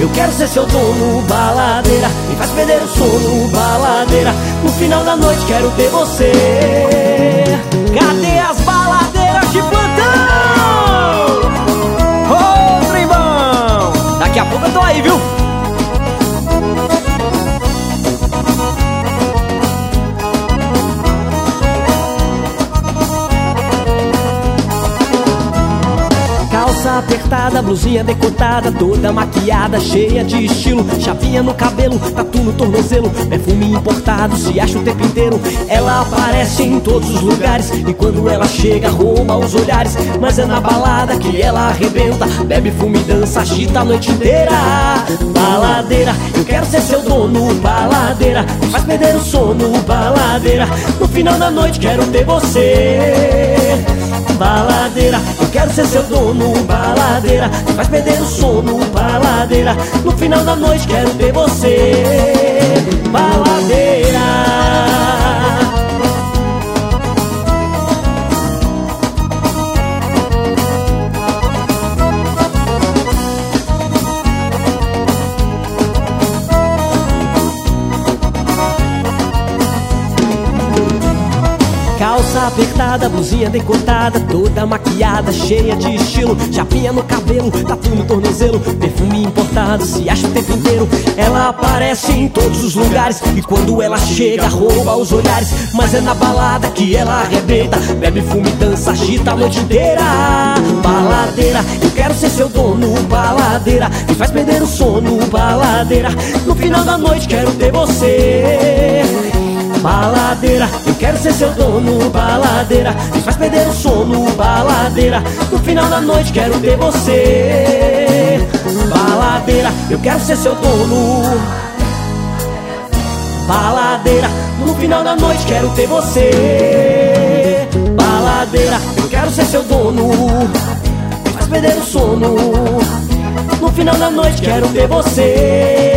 eu quero ser seu dono, baladeira. Me faz perder o sono, baladeira. No final da noite quero ter você. Cadê as baladeiras de plantão? Ô, trembão! Daqui a pouco eu tô aí, viu? Calça apertada, blusinha decotada, toda maquiada, cheia de estilo. Chapinha no cabelo, tatu no tornozelo, perfume importado, se acha o tempo inteiro. Ela aparece em todos os lugares e quando ela chega rouba os olhares. Mas é na balada que ela arrebenta, bebe, fume, dança, agita a noite inteira. Baladeira, eu quero ser seu dono, baladeira. Me faz perder o sono, baladeira. No final da noite quero ter você. Baladeira, eu quero ser seu dono, baladeira. Me faz perder o sono, baladeira. No final da noite quero ter você. Baladeira. Calça apertada, blusinha decotada, toda maquiada, cheia de estilo. Chapinha no cabelo, tatu no tornozelo, perfume importado, se acha o tempo inteiro. Ela aparece em todos os lugares e quando ela chega rouba os olhares. Mas é na balada que ela arrebenta, bebe, fume, dança, agita a noite inteira. Baladeira, eu quero ser seu dono, baladeira. Me faz perder o sono, baladeira. No final da noite quero ter você. Baladeira, eu quero ser seu dono, baladeira. Me faz perder o sono, baladeira. No final da noite quero ter você. Baladeira, eu quero ser seu dono, baladeira. No final da noite quero ter você. Baladeira, eu quero ser seu dono. Me faz perder o sono. No final da noite quero ter você.